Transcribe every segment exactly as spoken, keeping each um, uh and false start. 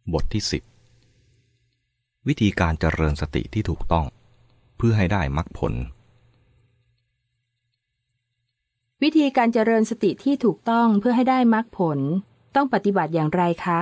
บทที่สิบวิธีการเจริญสติที่ถูกต้องเพื่อให้ได้มรรคผลวิธีการเจริญสติที่ถูกต้องเพื่อให้ได้มรรคผลต้องปฏิบัติอย่างไรคะ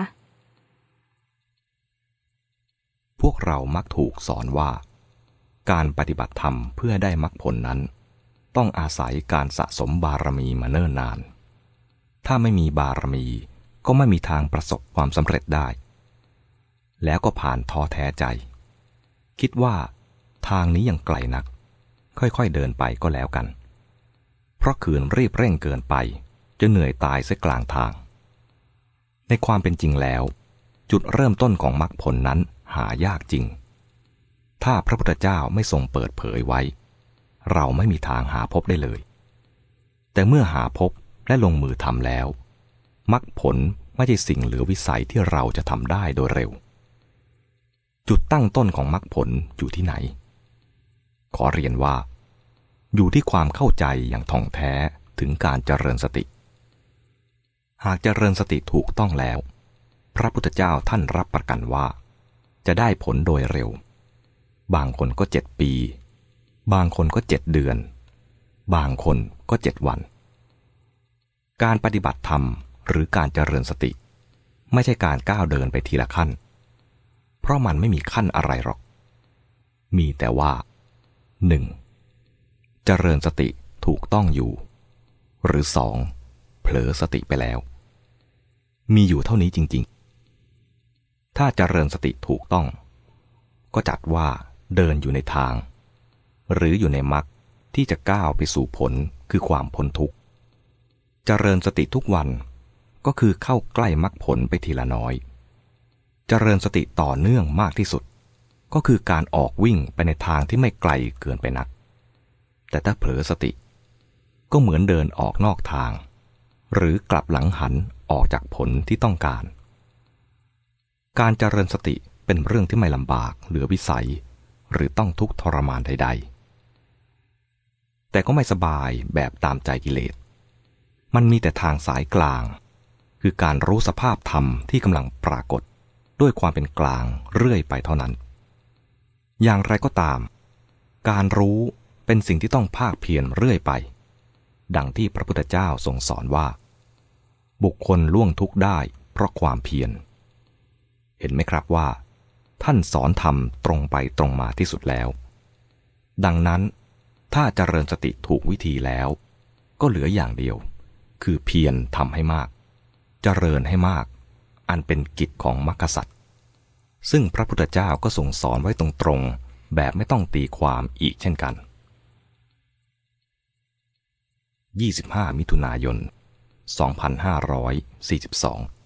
พวกเรามักถูกสอนว่าการปฏิบัติธรรมเพื่อได้มรรคผลนั้นต้องอาศัยการสะสมบารมีมาเนิ่นนานถ้าไม่มีบารมีก็ไม่มีทางประสบความสำเร็จได้แล้วก็ผ่านท้อแท้ใจคิดว่าทางนี้ยังไกลนักค่อยๆเดินไปก็แล้วกันเพราะขืนรีบเร่งเกินไปจะเหนื่อยตายเสียกลางทางในความเป็นจริงแล้วจุดเริ่มต้นของมรรคผลนั้นหายากจริงถ้าพระพุทธเจ้าไม่ทรงเปิดเผยไว้เราไม่มีทางหาพบได้เลยแต่เมื่อหาพบและลงมือทำแล้วมรรคผลไม่ใช่สิ่งเหลือวิสัยที่เราจะทำได้โดยเร็วจุดตั้งต้นของมรรคผลอยู่ที่ไหนขอเรียนว่าอยู่ที่ความเข้าใจอย่างท่องแท้ถึงการเจริญสติหากเจริญสติถูกต้องแล้วพระพุทธเจ้าท่านรับประกันว่าจะได้ผลโดยเร็วบางคนก็เจ็ดปีบางคนก็เจ็ดเดือนบางคนก็เจ็ดวันการปฏิบัติธรรมหรือการเจริญสติไม่ใช่การก้าวเดินไปทีละขั้นเพราะมันไม่มีขั้นอะไรหรอกมีแต่ว่าหนึ่งเจริญสติถูกต้องอยู่หรือสองเผลอสติไปแล้วมีอยู่เท่านี้จริงๆถ้าเจริญสติถูกต้องก็จัดว่าเดินอยู่ในทางหรืออยู่ในมรรคที่จะก้าวไปสู่ผลคือความพ้นทุกข์เจริญสติทุกวันก็คือเข้าใกล้มรรคผลไปทีละน้อยเจริญสติต่อเนื่องมากที่สุดก็คือการออกวิ่งไปในทางที่ไม่ไกลเกินไปนักแต่ถ้าเผลอสติก็เหมือนเดินออกนอกทางหรือกลับหลังหันออกจากผลที่ต้องการการเจริญสติเป็นเรื่องที่ไม่ลำบากเหลือวิสัยหรือต้องทุกข์ทรมานใดๆแต่ก็ไม่สบายแบบตามใจกิเลสมันมีแต่ทางสายกลางคือการรู้สภาพธรรมที่กำลังปรากฏด้วยความเป็นกลางเรื่อยไปเท่านั้นอย่างไรก็ตามการรู้เป็นสิ่งที่ต้องภาคเพียรเรื่อยไปดังที่พระพุทธเจ้าทรงสอนว่าบุคคลล่วงทุกข์ได้เพราะความเพียรเห็นไหมครับว่าท่านสอนธรรมตรงไปตรงมาที่สุดแล้วดังนั้นถ้าเจริญสติถูกวิธีแล้วก็เหลืออย่างเดียวคือเพียรทำให้มากเจริญให้มากอันเป็นกิจของมรรคสัตว์ซึ่งพระพุทธเจ้าก็ทรงสอนไว้ตรงๆแบบไม่ต้องตีความอีกเช่นกันยี่สิบห้ามิถุนายนสองพันห้าร้อยสี่สิบสอง